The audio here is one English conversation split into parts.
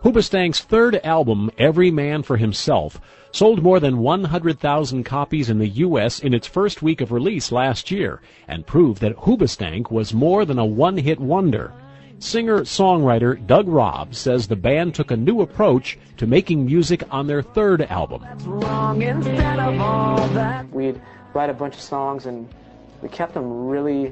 Hoobastank's third album, Every Man for Himself, sold more than 100,000 copies in the U.S. in its first week of release last year and proved that Hoobastank was more than a one-hit wonder. Singer-songwriter Doug Robb says the band took a new approach to making music on their third album. We'd write a bunch of songs and we kept them really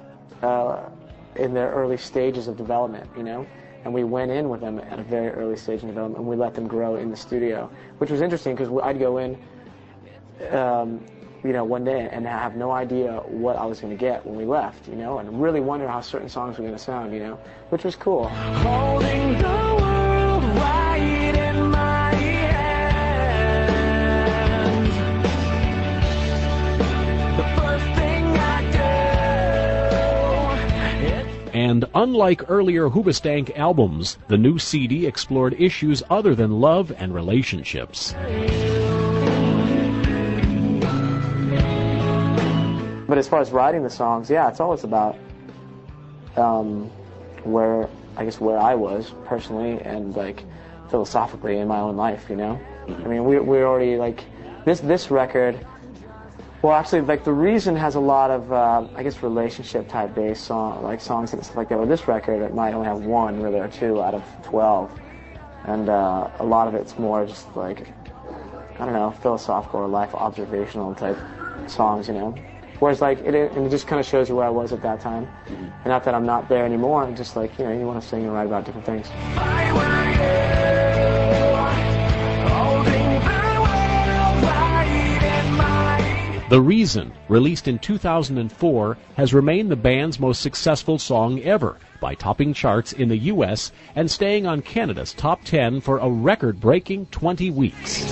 in their early stages of development, you know? And we went in with them at a very early stage in development, and we let them grow in the studio, which was interesting because I'd go in, one day and have no idea what I was going to get when we left, you know, and really wonder how certain songs were going to sound, you know, which was cool. Holding the world right in my hands. The first thing I do. And unlike earlier Hoobastank albums, the new CD explored issues other than love and relationships. But as far as writing the songs, yeah, it's always about where I was personally and like philosophically in my own life, you know. I mean, we're already like this record. Well, actually, like The Reason has a lot of relationship type based songs and stuff like that. With this record, it might only have one really or two out of 12, and a lot of it's more just like philosophical or life observational type songs, you know. Whereas, like, it just kind of shows you where I was at that time. And not that I'm not there anymore, I'm just like, you know, you want to sing and write about different things. The Reason, released in 2004, has remained the band's most successful song ever by topping charts in the U.S. and staying on Canada's top 10 for a record-breaking 20 weeks.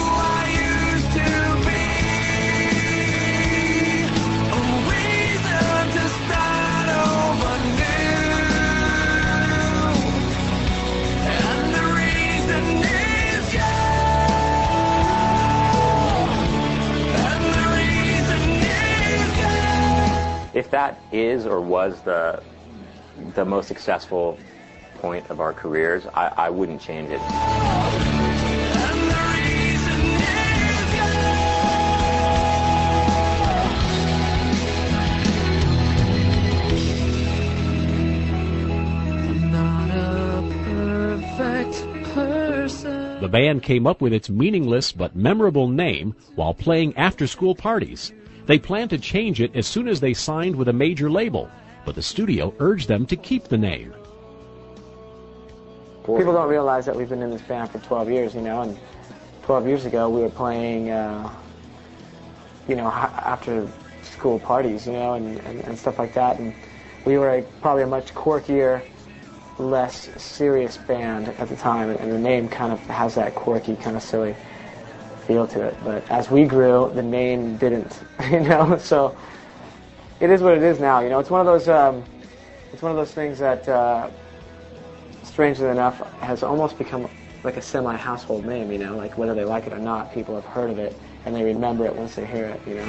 If that is or was the most successful point of our careers, I wouldn't change it. The band came up with its meaningless but memorable name while playing after-school parties. They planned to change it as soon as they signed with a major label, but the studio urged them to keep the name. People don't realize that we've been in this band for 12 years, you know, and 12 years ago we were playing, after school parties, you know, and stuff like that, and we were probably a much quirkier, less serious band at the time, and the name kind of has that quirky, kind of silly feel to it. But as we grew, the name didn't, you know. So it is what it is now. You know, it's one of those things that, strangely enough, has almost become like a semi-household name. You know, like whether they like it or not, people have heard of it and they remember it once they hear it. You know.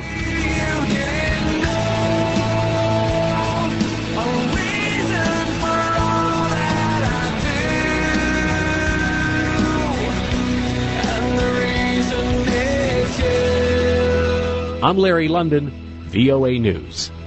I'm Larry London, VOA News.